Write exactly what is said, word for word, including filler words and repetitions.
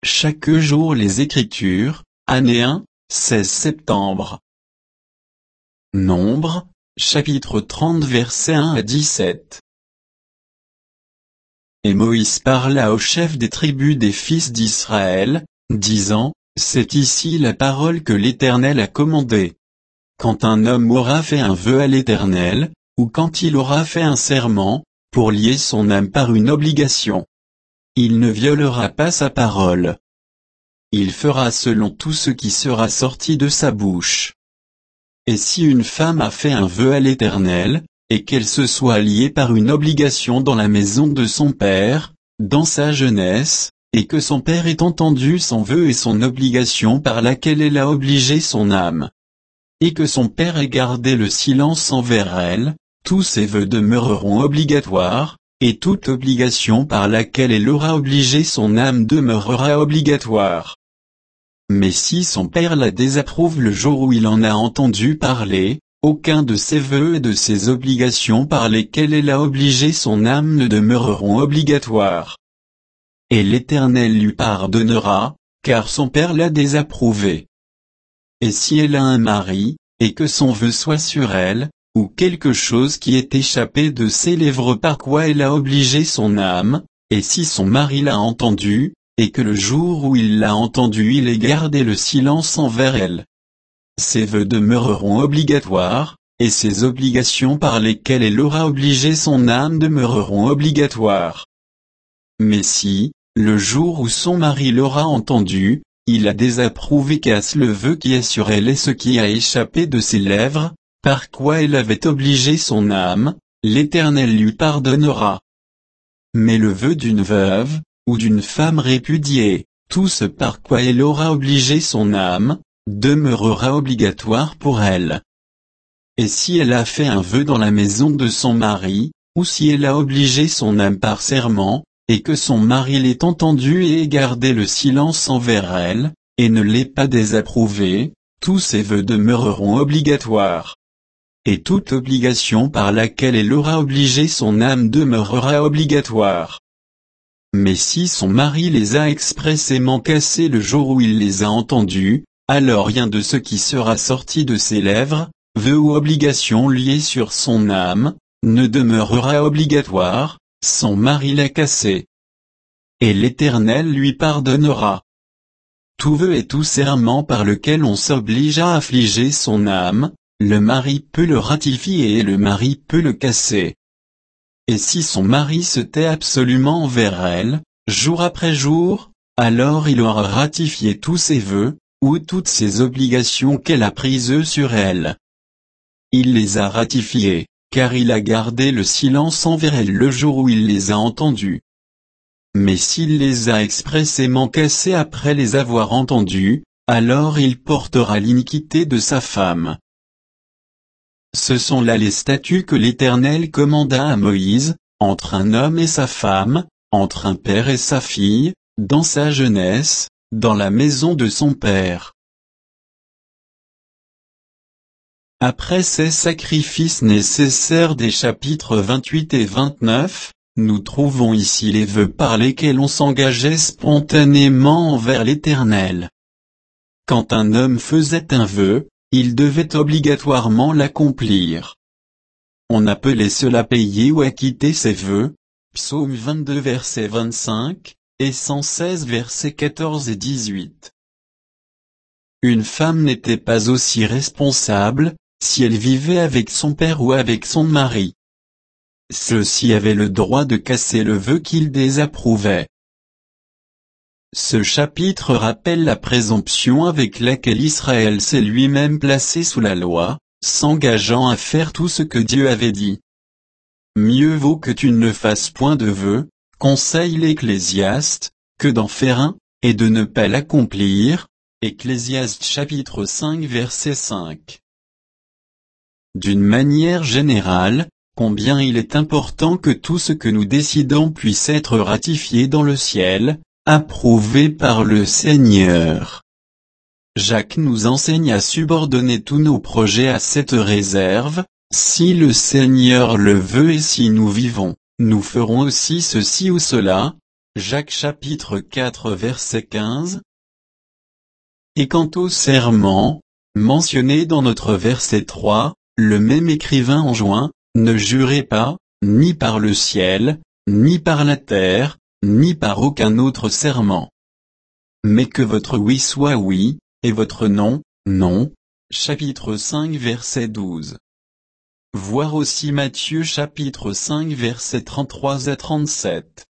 chaque jour les Écritures, année un, seize septembre. Nombre, chapitre trente versets un à dix-sept. Et Moïse parla aux chefs des tribus des fils d'Israël, disant, c'est ici la parole que l'Éternel a commandée. Quand un homme aura fait un vœu à l'Éternel, ou quand il aura fait un serment, pour lier son âme par une obligation, il ne violera pas sa parole. Il fera selon tout ce qui sera sorti de sa bouche. Et si une femme a fait un vœu à l'Éternel, et qu'elle se soit liée par une obligation dans la maison de son père, dans sa jeunesse, et que son père ait entendu son vœu et son obligation par laquelle elle a obligé son âme, et que son père ait gardé le silence envers elle, tous ses vœux demeureront obligatoires, et toute obligation par laquelle elle aura obligé son âme demeurera obligatoire. Mais si son père la désapprouve le jour où il en a entendu parler, aucun de ses vœux et de ses obligations par lesquelles elle a obligé son âme ne demeureront obligatoires. Et l'Éternel lui pardonnera, car son père l'a désapprouvé. Et si elle a un mari, et que son vœu soit sur elle, ou quelque chose qui est échappé de ses lèvres par quoi elle a obligé son âme, et si son mari l'a entendu, et que le jour où il l'a entendu il ait gardé le silence envers elle, ses vœux demeureront obligatoires, et ses obligations par lesquelles elle aura obligé son âme demeureront obligatoires. Mais si, le jour où son mari l'aura entendu, il a désapprouvé casse le vœu qui est sur elle et ce qui a échappé de ses lèvres, par quoi elle avait obligé son âme, l'Éternel lui pardonnera. Mais le vœu d'une veuve, ou d'une femme répudiée, tout ce par quoi elle aura obligé son âme, demeurera obligatoire pour elle. Et si elle a fait un vœu dans la maison de son mari, ou si elle a obligé son âme par serment, et que son mari l'ait entendu et ait gardé le silence envers elle, et ne l'ait pas désapprouvé, tous ses vœux demeureront obligatoires. Et toute obligation par laquelle elle aura obligé son âme demeurera obligatoire. Mais si son mari les a expressément cassés le jour où il les a entendus, alors rien de ce qui sera sorti de ses lèvres, vœu ou obligation liée sur son âme, ne demeurera obligatoire, son mari l'a cassé. Et l'Éternel lui pardonnera. Tout vœu et tout serment par lequel on s'oblige à affliger son âme, le mari peut le ratifier et le mari peut le casser. Et si son mari se tait absolument envers elle, jour après jour, alors il aura ratifié tous ses vœux, ou toutes ses obligations qu'elle a prises sur elle. Il les a ratifiés, car il a gardé le silence envers elle le jour où il les a entendus. Mais s'il les a expressément cassés après les avoir entendus, alors il portera l'iniquité de sa femme. Ce sont là les statuts que l'Éternel commanda à Moïse, entre un homme et sa femme, entre un père et sa fille, dans sa jeunesse, dans la maison de son père. Après ces sacrifices nécessaires des chapitres vingt-huit et vingt-neuf, nous trouvons ici les vœux par lesquels on s'engageait spontanément envers l'Éternel. Quand un homme faisait un vœu, il devait obligatoirement l'accomplir. On appelait cela payer ou acquitter ses vœux, Psaume vingt-deux verset vingt-cinq, et cent seize versets quatorze et dix-huit. Une femme n'était pas aussi responsable, si elle vivait avec son père ou avec son mari. Ceux-ci avaient le droit de casser le vœu qu'ils désapprouvaient. Ce chapitre rappelle la présomption avec laquelle Israël s'est lui-même placé sous la loi, s'engageant à faire tout ce que Dieu avait dit. Mieux vaut que tu ne fasses point de vœu, conseille l'Ecclésiaste, que d'en faire un, et de ne pas l'accomplir. Ecclésiaste chapitre cinq verset cinq. D'une manière générale, combien il est important que tout ce que nous décidons puisse être ratifié dans le ciel, approuvé par le Seigneur. Jacques nous enseigne à subordonner tous nos projets à cette réserve, si le Seigneur le veut et si nous vivons, nous ferons aussi ceci ou cela, Jacques chapitre quatre verset quinze. Et quant au serment, mentionné dans notre verset trois, le même écrivain enjoint, ne jurez pas, ni par le ciel, ni par la terre, ni par aucun autre serment. Mais que votre oui soit oui, et votre non, non. Chapitre cinq verset douze. Voir aussi Matthieu chapitre cinq verset trente-trois à trente-sept.